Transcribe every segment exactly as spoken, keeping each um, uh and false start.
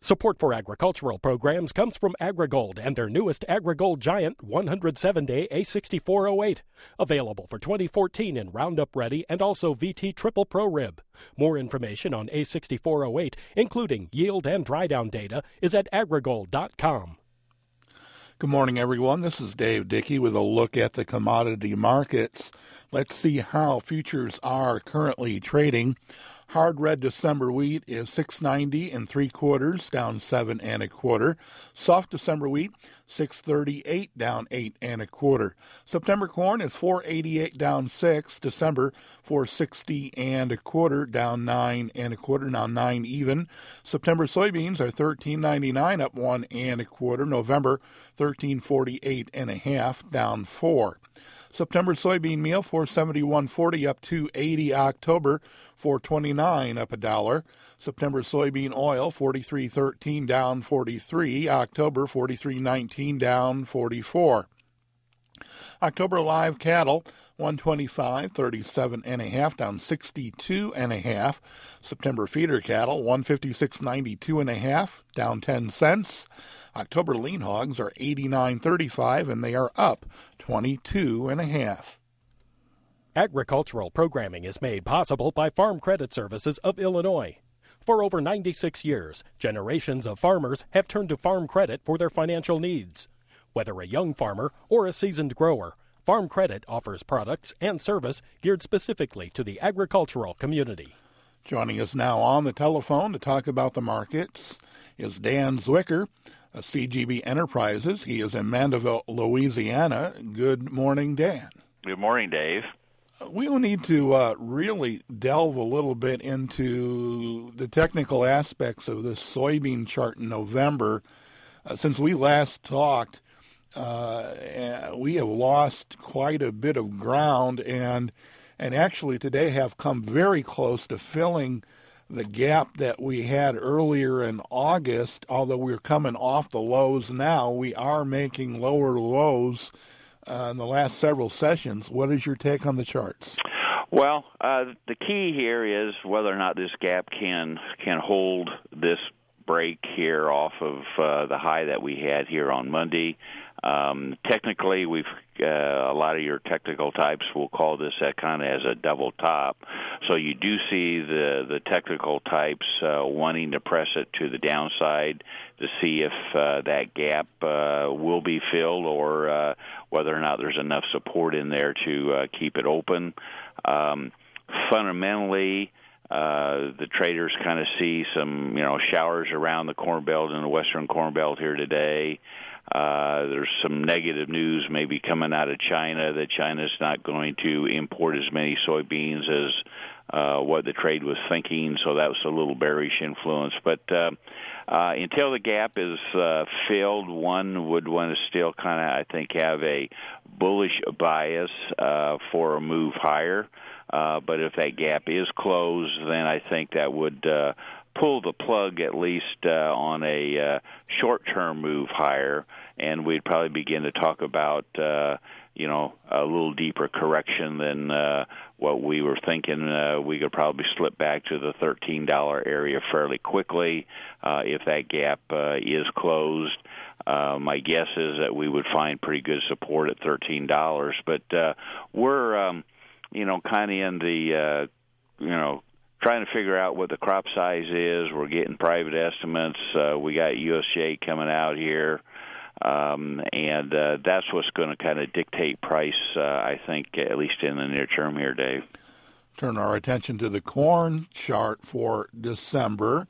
Support for agricultural programs comes from AgriGold and their newest AgriGold Giant one hundred seven day A sixty-four oh eight. Available for twenty fourteen in Roundup Ready and also V T Triple Pro Rib. More information on A sixty-four oh eight, including yield and dry down data, is at agrigold dot com. Good morning, everyone. This is Dave Dickey with a look at the commodity markets. Let's see how futures are currently trading. Hard red December wheat is six ninety and three quarters, down seven and a quarter. Soft December wheat six thirty-eight, down eight and a quarter. September corn is four eighty-eight, down six. December four sixty and a quarter, down nine and a quarter, now nine even. September soybeans are thirteen ninety-nine, up one and a quarter. November thirteen forty-eight and a half, down four. September soybean meal four seventy-one forty, up two eighty. October four twenty-nine, up a dollar. September soybean oil forty-three thirteen, down forty-three. October forty-three nineteen, down forty-four. October live cattle one twenty-five thirty-seven and a half, down sixty-two and a half. September feeder cattle one fifty-six ninety-two and a half, down ten cents. October lean hogs are eighty-nine thirty-five and they are up twenty-two and a half. Agricultural programming is made possible by Farm Credit Services of Illinois. For over ninety-six years, generations of farmers have turned to Farm Credit for their financial needs. Whether a young farmer or a seasoned grower, Farm Credit offers products and service geared specifically to the agricultural community. Joining us now on the telephone to talk about the markets is Dan Zwicker of C G B Enterprises. He is in Mandeville, Louisiana. Good morning, Dan. Good morning, Dave. We'll need to uh, really delve a little bit into the technical aspects of this soybean chart in November. Uh, since we last talked, uh, we have lost quite a bit of ground and and actually today have come very close to filling the gap that we had earlier in August. Although we're coming off the lows now, we are making lower lows uh, in the last several sessions. What is your take on the charts? Well, uh, the key here is whether or not this gap can can hold this break here off of uh, the high that we had here on Monday. Um, technically, we've uh, a lot of your technical types will call this that kind of as a double top. So you do see the the technical types uh, wanting to press it to the downside to see if uh, that gap uh, will be filled or uh, whether or not there's enough support in there to uh, keep it open. Um, fundamentally, Uh, the traders kind of see some, you know, showers around the Corn Belt and the Western Corn Belt here today. Uh, there's some negative news maybe coming out of China that China's not going to import as many soybeans as uh, what the trade was thinking, so that was a little bearish influence. But uh, uh, until the gap is uh, filled, one would want to still kind of, I think, have a bullish bias uh, for a move higher. Uh, but if that gap is closed, then I think that would uh, pull the plug at least uh, on a uh, short-term move higher, and we'd probably begin to talk about, uh, you know, a little deeper correction than uh, what we were thinking. Uh, we could probably slip back to the thirteen dollar area fairly quickly uh, if that gap uh, is closed. Uh, my guess is that we would find pretty good support at thirteen dollars, but uh, we're... Um, you know, kind of in the, uh, you know, trying to figure out what the crop size is. We're getting private estimates. Uh, we got U S D A coming out here, um, and uh, that's what's going to kind of dictate price, uh, I think, at least in the near term here, Dave. Turn our attention to the corn chart for December.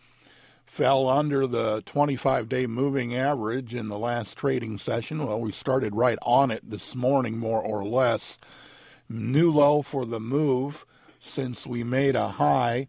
Fell under the twenty-five day moving average in the last trading session. Well, we started right on it this morning, more or less. New low for the move since we made a high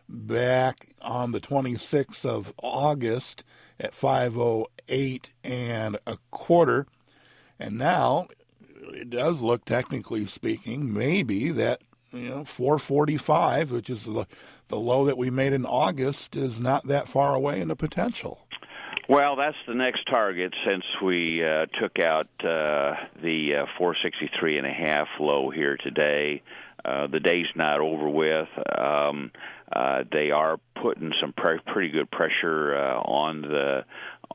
back on the twenty-sixth of August at five oh eight and a quarter. And now it does look, technically speaking, maybe that, you know, four forty-five, which is the, the low that we made in August, is not that far away in the potential. Well, that's the next target since we uh, took out uh, the uh, four sixty-three and a half low here today. Uh, the day's not over with. Um, uh, they are putting some pre- pretty good pressure uh, on the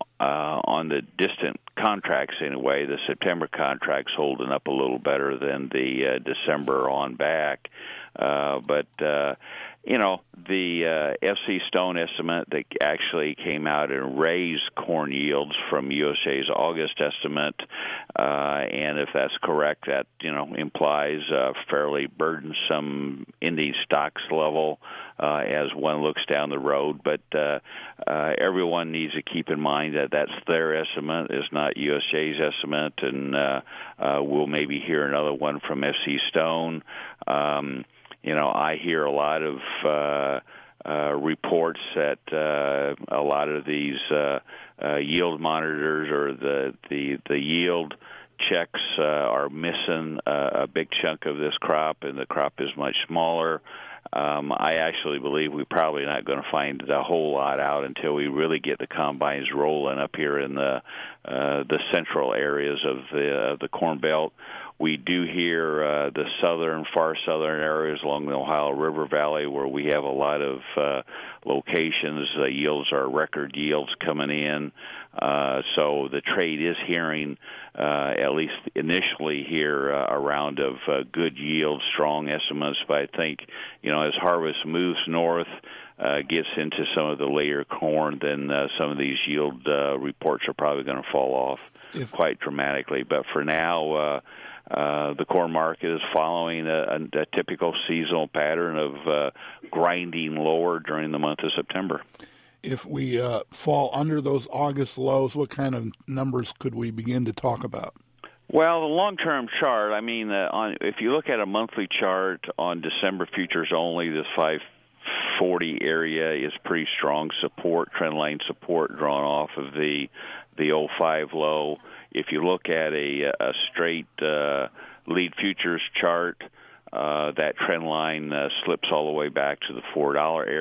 uh, on the distant contracts anyway. The September contract's holding up a little better than the uh, December on back. Uh, but, uh, you know, the uh, F C Stone estimate that actually came out and raised corn yields from U S A's August estimate, uh, and if that's correct, that, you know, implies a fairly burdensome ending stocks level uh, as one looks down the road. But uh, uh, everyone needs to keep in mind that that's their estimate, it's not U S A's estimate, and uh, uh, we'll maybe hear another one from F C Stone. Um, You know, I hear a lot of uh, uh, reports that uh, a lot of these uh, uh, yield monitors or the the, the yield checks uh, are missing uh, a big chunk of this crop, and the crop is much smaller. Um, I actually believe we're probably not going to find a whole lot out until we really get the combines rolling up here in the uh, the central areas of the of the Corn Belt. We do hear uh, the southern, far southern areas along the Ohio River Valley where we have a lot of uh, locations. The yields are record yields coming in. Uh, so the trade is hearing, uh, at least initially here, uh, a round of uh, good yield, strong estimates. But I think, you know, as harvest moves north, uh, gets into some of the later corn, then uh, some of these yield uh, reports are probably going to fall off if... quite dramatically. But for now, uh, Uh, the corn market is following a, a, a typical seasonal pattern of uh, grinding lower during the month of September. If we uh, fall under those August lows, what kind of numbers could we begin to talk about? Well, the long-term chart, I mean, uh, on, if you look at a monthly chart on December futures only, this five forty area is pretty strong support, trendline support drawn off of the the oh five low. If you look at a, a straight uh, lead futures chart, uh, that trend line uh, slips all the way back to the four dollar area.